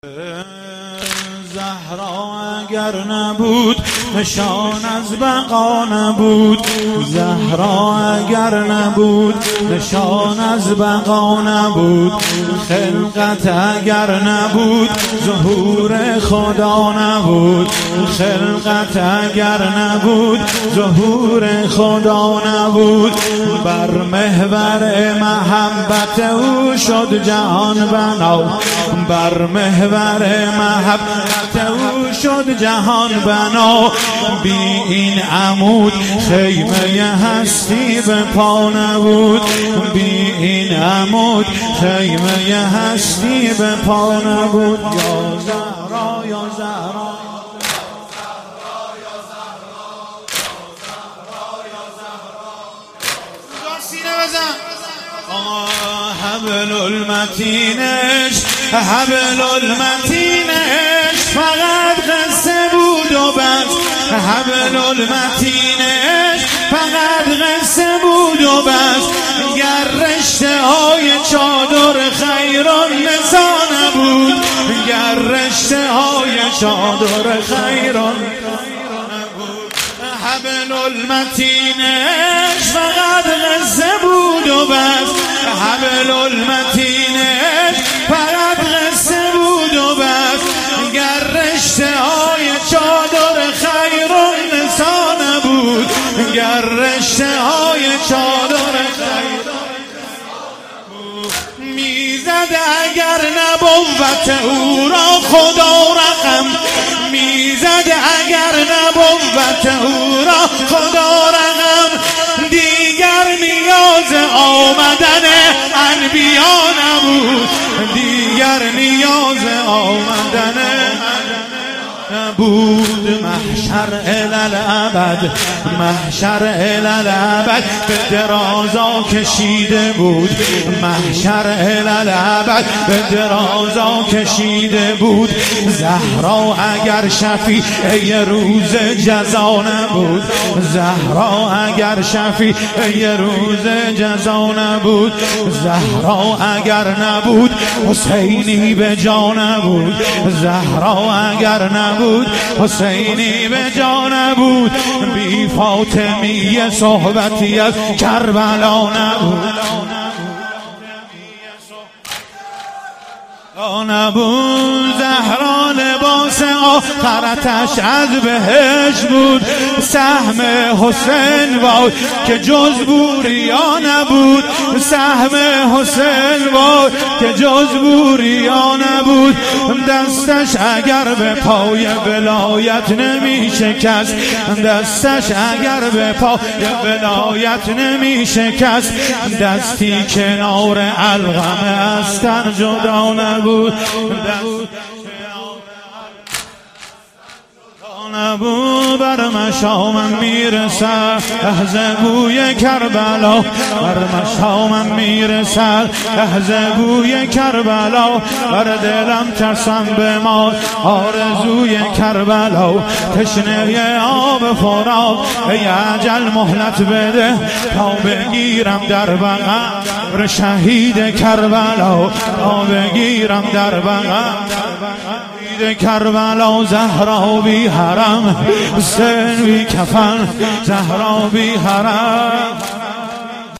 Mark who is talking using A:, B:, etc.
A: زهرا اگر نبود نشان از بقا نبود، زهرا اگر نبود نشان از بقا نبود، خلقت اگر نبود ظهور خدا نبود، خلقت اگر نبود ظهور خدا نبود. بر محور محبت او شد جهان بنا، بر محور محبت او شد جهان بنا. بی این عمود خیمه هستی به پا نبود، بی این عمود خیمه هستی به پا نبود. یا زهرا یا زهرا حبل المتینش، حبل المتینش فقط قصه بود و بس، حبل المتینش فقط قصه بود و بس. گر رشته های چادر خیران نسا نبود، گر رشته های چادر خیران نبود. حبل المتینش فقط قصه بود و بس، حبل المتینش فقط قصه بود و بس. گر رشته های چادر خیران نسا نبود، گر رشته های چادر خیران نبود. میزد اگر نبوت او را خدا رقم، میزد اگر نبوت او را خدا رقم. دیگر نیاز آمدن انبیا نبود، دیگر نیاز آمدن نبود. محشر الالعبد، محشر الالعبد به درازا کشیده بود، محشر الالعبد به درازا کشیده بود. زهرا اگر شفیع روز جزا نبود، زهرا اگر شفیع روز جزا نبود. زهرا اگر نبود حسینی به جا نبود، زهرا اگر نبود حسینی به جا نبود. بی فاطمی صحبتی از کربلا نبود، نبود. زهرا لباس آخرتش از بهشت بود، سهم حسین بود که جز بوریا نبود، سهم حسین بود که جز بوریا نبود. دستش اگر به پای ولایت نمی شکست، دستش اگر به پای ولایت نمی شکست. دستی کنار علقمه از تن جدا نبود، نبود. بر مشامم میرسد لحظه بوی کربلا، بر مشامم میرسد لحظه بوی کربلا. بر دلم ترسم به ما آرزوی کربلا، تشنه آب فرات ای اجل مهلت بده تا بگیرم در بغل شهید کربلا، تا بگیرم در بغل کربلا. زهرا بی حرم، حسین بی کفن، زهرا بی حرم.